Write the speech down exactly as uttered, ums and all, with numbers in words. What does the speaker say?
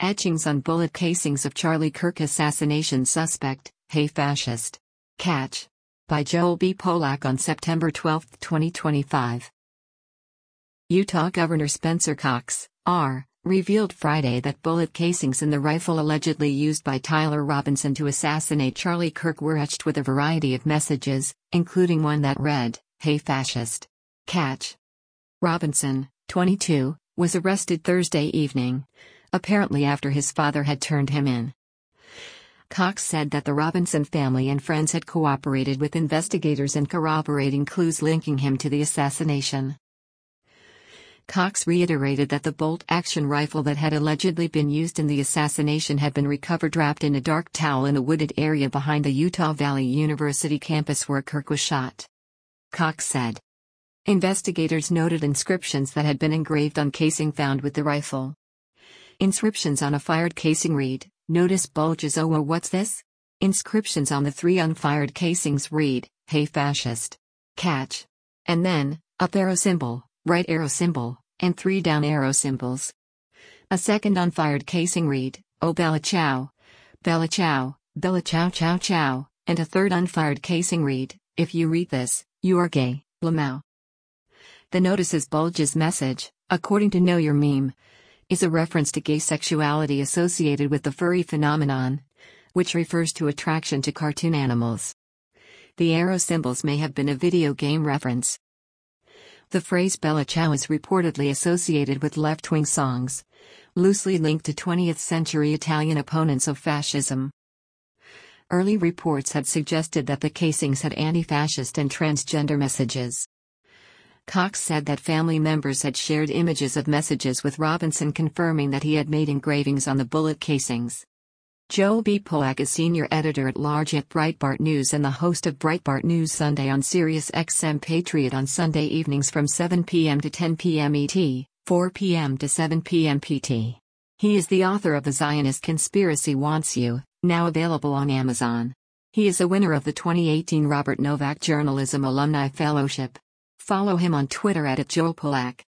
Etchings on bullet casings of Charlie Kirk assassination suspect, Hey Fascist. Catch. By Joel B. Polak on September twelfth, twenty twenty-five. Utah Governor Spencer Cox, R., revealed Friday that bullet casings in the rifle allegedly used by Tyler Robinson to assassinate Charlie Kirk were etched with a variety of messages, including one that read, Hey Fascist. Catch. Robinson, twenty-two, was arrested Thursday evening, apparently after his father had turned him in. Cox said that the Robinson family and friends had cooperated with investigators in corroborating clues linking him to the assassination. Cox reiterated that the bolt-action rifle that had allegedly been used in the assassination had been recovered wrapped in a dark towel in a wooded area behind the Utah Valley University campus where Kirk was shot. Cox said. Investigators noted inscriptions that had been engraved on casing found with the rifle. Inscriptions on a fired casing read, Notice bulges, oh, oh what's this? Inscriptions on the three unfired casings read, Hey Fascist. Catch. And then, up arrow symbol, right arrow symbol, and three down arrow symbols. A second unfired casing read, Oh Bella Ciao. Bella Ciao, Bella Ciao Ciao Ciao, and a third unfired casing read, If you read this, you are gay, Lamau. The Notices Bulges message, according to Know Your Meme, is a reference to gay sexuality associated with the furry phenomenon, which refers to attraction to cartoon animals. The arrow symbols may have been a video game reference. The phrase Bella Ciao is reportedly associated with left-wing songs, loosely linked to twentieth-century Italian opponents of fascism. Early reports had suggested that the casings had anti-fascist and transgender messages. Cox said that family members had shared images of messages with Robinson confirming that he had made engravings on the bullet casings. Joel B. Polak is senior editor-at-large at Breitbart News and the host of Breitbart News Sunday on Sirius X M Patriot on Sunday evenings from seven p m to ten p m E T, four p m to seven p m P T. He is the author of The Zionist Conspiracy Wants You, now available on Amazon. He is a winner of the twenty eighteen Robert Novak Journalism Alumni Fellowship. Follow him on Twitter at Joel Polak.